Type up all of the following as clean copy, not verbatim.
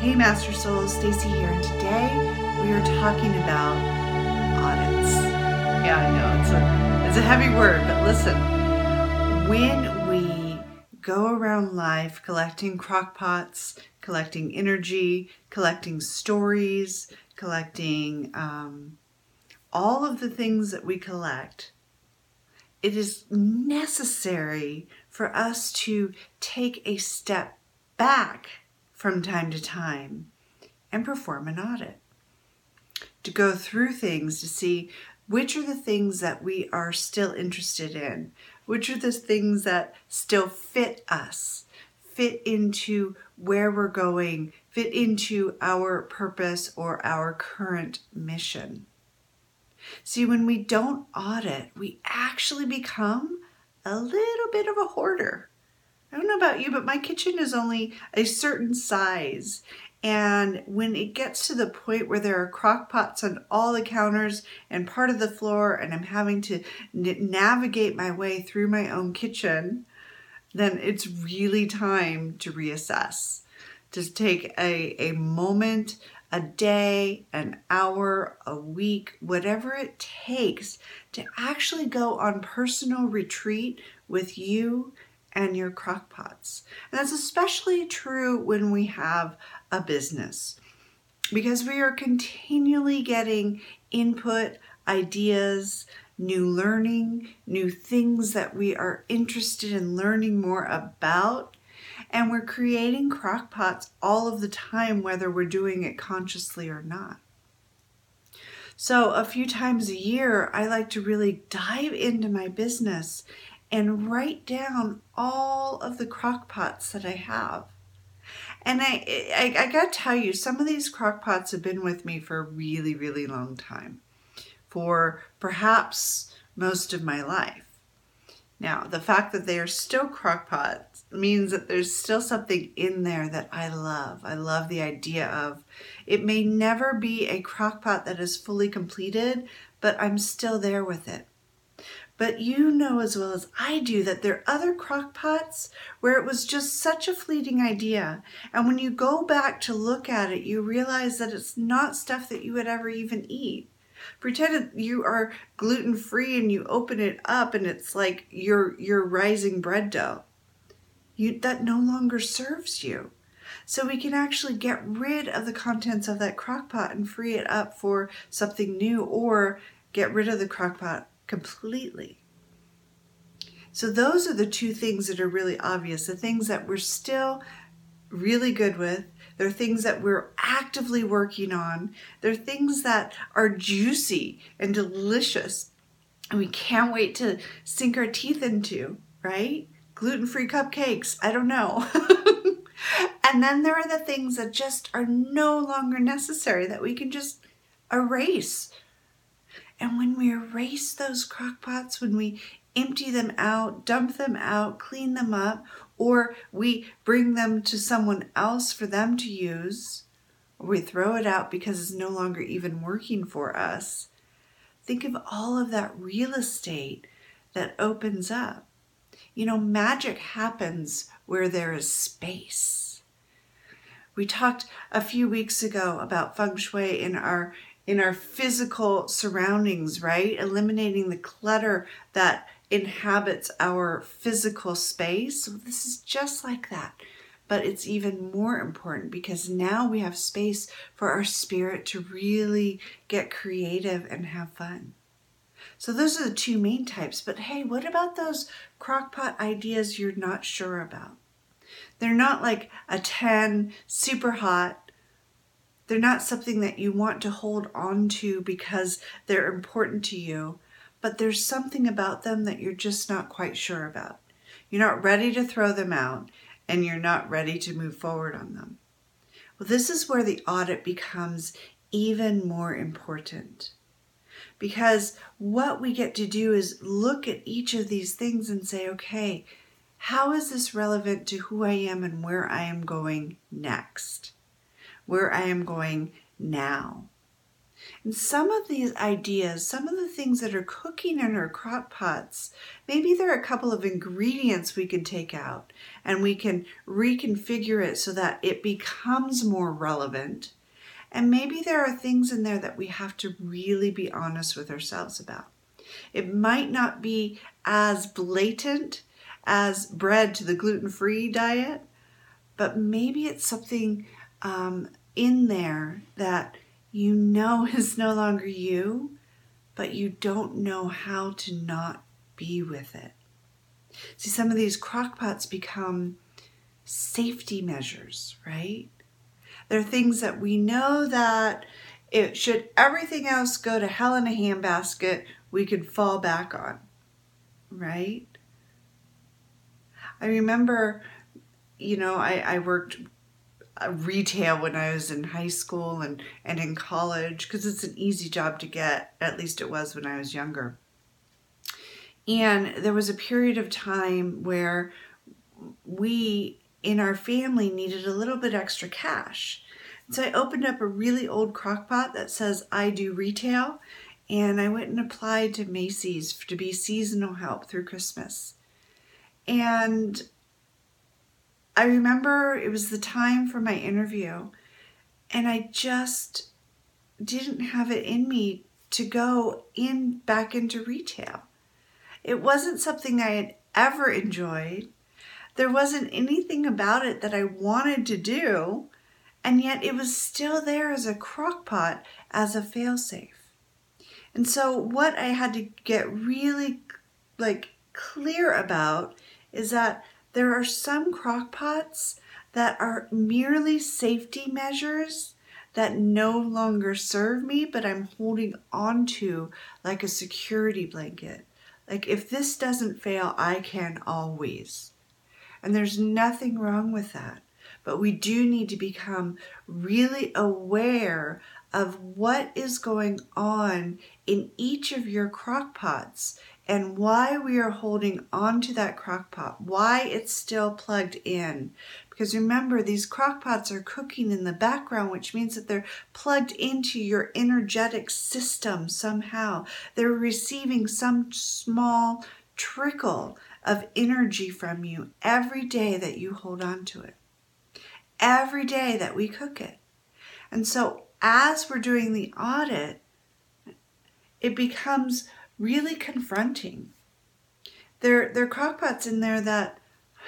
Hey Master Souls, Stacy here, and today we are talking about audits. Yeah, I know, it's a heavy word, but listen, when we go around life collecting crockpots, collecting energy, collecting stories, collecting all of the things that we collect, it is necessary for us to take a step back from time to time and perform an audit. To go through things to see which are the things that we are still interested in, which are the things that still fit us, fit into where we're going, fit into our purpose or our current mission. See, when we don't audit, we actually become a little bit of a hoarder. I don't know about you, but my kitchen is only a certain size. And when it gets to the point where there are crock pots on all the counters and part of the floor, and I'm having to navigate my way through my own kitchen, then it's really time to reassess. To take a moment, a day, an hour, a week, whatever it takes to actually go on personal retreat with you and your crock pots. And that's especially true when we have a business, because we are continually getting input, ideas, new learning, new things that we are interested in learning more about. And we're creating crock pots all of the time, whether we're doing it consciously or not. So a few times a year, I like to really dive into my business and write down all of the crock pots that I have. And I got to tell you, some of these crock pots have been with me for a really, really long time, for perhaps most of my life. Now, the fact that they are still crock pots means that there's still something in there that I love. I love the idea of it may never be a crock pot that is fully completed, but I'm still there with it. But you know as well as I do that there are other crock pots where it was just such a fleeting idea. And when you go back to look at it, you realize that it's not stuff that you would ever even eat. Pretend you are gluten-free and you open it up and it's like your rising bread dough. That no longer serves you. So we can actually get rid of the contents of that crock pot and free it up for something new, or get rid of the crock pot completely. So those are the two things that are really obvious, the things that we're still really good with. They're things that we're actively working on. They're things that are juicy and delicious and we can't wait to sink our teeth into, right? Gluten-free cupcakes, I don't know. And then there are the things that just are no longer necessary, that we can just erase. And when we erase those crock pots, when we empty them out, dump them out, clean them up, or we bring them to someone else for them to use, or we throw it out because it's no longer even working for us, think of all of that real estate that opens up. You know, magic happens where there is space. We talked a few weeks ago about feng shui in our physical surroundings, right? Eliminating the clutter that inhabits our physical space. So this is just like that. But it's even more important because now we have space for our spirit to really get creative and have fun. So those are the two main types. But hey, what about those crockpot ideas you're not sure about? They're not like a 10, super hot. They're not something that you want to hold on to because they're important to you, but there's something about them that you're just not quite sure about. You're not ready to throw them out, and you're not ready to move forward on them. Well, this is where the audit becomes even more important, because what we get to do is look at each of these things and say, okay, how is this relevant to who I am and where I am going next? Where I am going now. And some of these ideas, some of the things that are cooking in our crock pots, maybe there are a couple of ingredients we can take out and we can reconfigure it so that it becomes more relevant. And maybe there are things in there that we have to really be honest with ourselves about. It might not be as blatant as bread to the gluten-free diet, but maybe it's something in there that you know is no longer you, but you don't know how to not be with it. See, some of these crock pots become safety measures, right? They're things that we know that should everything else go to hell in a handbasket, we could fall back on, right? I remember, I worked retail when I was in high school and in college because it's an easy job to get. At least it was when I was younger. And there was a period of time where we in our family needed a little bit extra cash. So I opened up a really old crock pot that says I do retail, and I went and applied to Macy's to be seasonal help through Christmas. And I remember it was the time for my interview, and I just didn't have it in me to go back into retail. It wasn't something I had ever enjoyed. There wasn't anything about it that I wanted to do, and yet it was still there as a crock pot, as a fail-safe. And so what I had to get really clear about is that there are some crock pots that are merely safety measures that no longer serve me, but I'm holding on to like a security blanket. Like, if this doesn't fail, I can always. And there's nothing wrong with that. But we do need to become really aware of what is going on in each of your crock pots and why we are holding on to that crock pot, why it's still plugged in. Because remember, these crock pots are cooking in the background, which means that they're plugged into your energetic system somehow. They're receiving some small trickle of energy from you every day that you hold on to it, every day that we cook it. And so as we're doing the audit, it becomes really confronting. There are crock pots in there that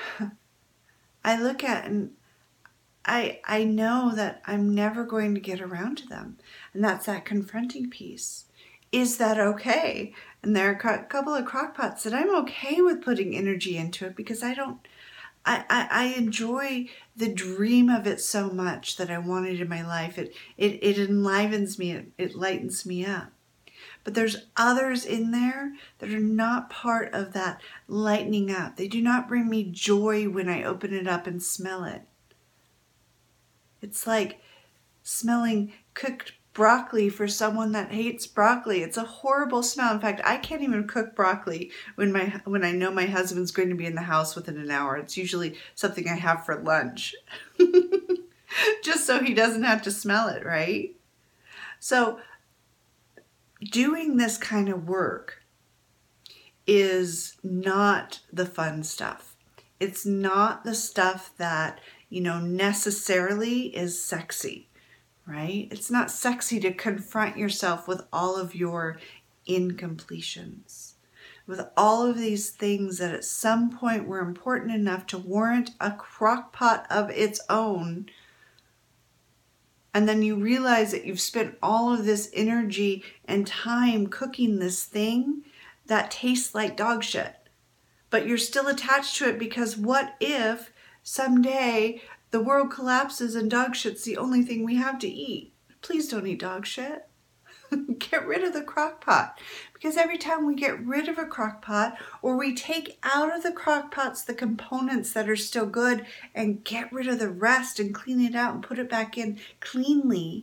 I look at and I know that I'm never going to get around to them. And that's that confronting piece. Is that okay? And there are a couple of crock pots that I'm okay with putting energy into it because I enjoy the dream of it so much that I want it in my life. It enlivens me, it lightens me up. But there's others in there that are not part of that lightening up. They do not bring me joy when I open it up and smell it. It's like smelling cooked broccoli for someone that hates broccoli. It's a horrible smell. In fact, I can't even cook broccoli when I know my husband's going to be in the house within an hour. It's usually something I have for lunch. Just so he doesn't have to smell it, right? So doing this kind of work is not the fun stuff. It's not the stuff that, necessarily is sexy, right? It's not sexy to confront yourself with all of your incompletions, with all of these things that at some point were important enough to warrant a crock pot of its own. And then you realize that you've spent all of this energy and time cooking this thing that tastes like dog shit. But you're still attached to it because what if someday the world collapses and dog shit's the only thing we have to eat? Please don't eat dog shit. Get rid of the crock pot. Because every time we get rid of a crock pot, or we take out of the crock pots the components that are still good and get rid of the rest and clean it out and put it back in cleanly,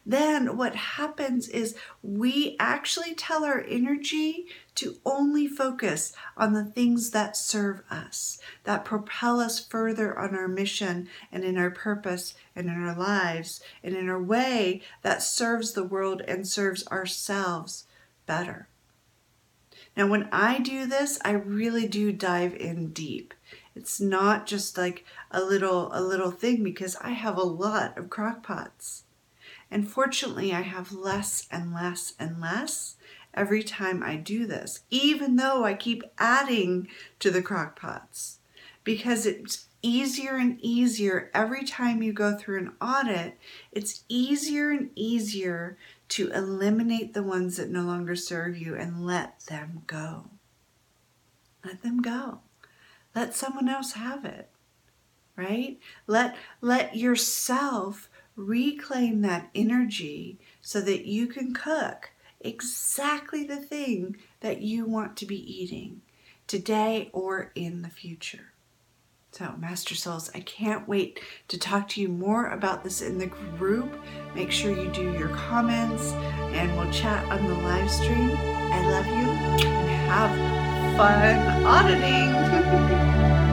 then what happens is we actually tell our energy to only focus on the things that serve us, that propel us further on our mission and in our purpose and in our lives and in a way that serves the world and serves ourselves better. Now, when I do this, I really do dive in deep. It's not just like a little thing, because I have a lot of crock pots. And fortunately, I have less and less and less every time I do this, even though I keep adding to the crock pots, because it's easier and easier every time you go through an audit. It's easier and easier to eliminate the ones that no longer serve you and let them go. Let them go. Let someone else have it, right? Let yourself reclaim that energy so that you can cook exactly the thing that you want to be eating today or in the future. So, Master Souls, I can't wait to talk to you more about this in the group. Make sure you do your comments and we'll chat on the live stream. I love you and have fun auditing.